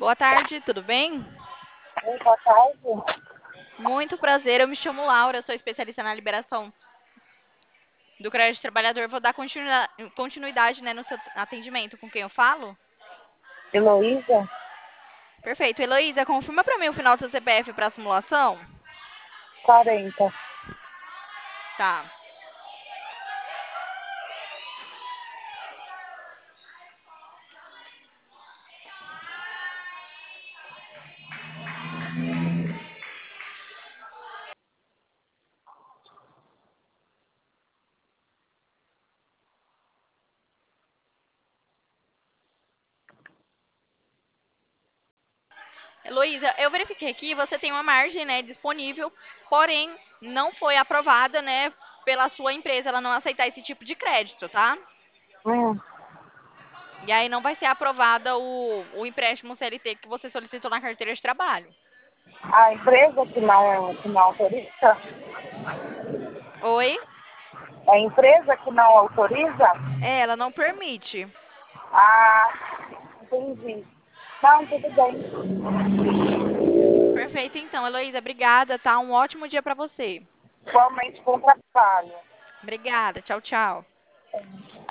Boa tarde, tudo bem? Oi, boa tarde. Muito prazer, eu me chamo Laura, sou especialista na liberação do crédito trabalhador. Vou dar continuidade, né, no seu atendimento com quem eu falo. Heloísa, Perfeito. Heloísa, confirma para mim o final do seu CPF para a simulação? 40. Tá. Heloísa, eu verifiquei aqui, você tem uma margem, né, disponível, porém não foi aprovada, né, pela sua empresa, ela não aceitar esse tipo de crédito, tá? Hum, E aí não vai ser aprovada o empréstimo CLT que você solicitou na carteira de trabalho. a empresa que não autoriza? Oi? É a empresa que não autoriza? É, ela não permite. Ah, entendi. Não, tudo bem. Perfeito, então, Heloísa, obrigada, tá? Um ótimo dia para você. Igualmente com trabalho. Obrigada, tchau, tchau.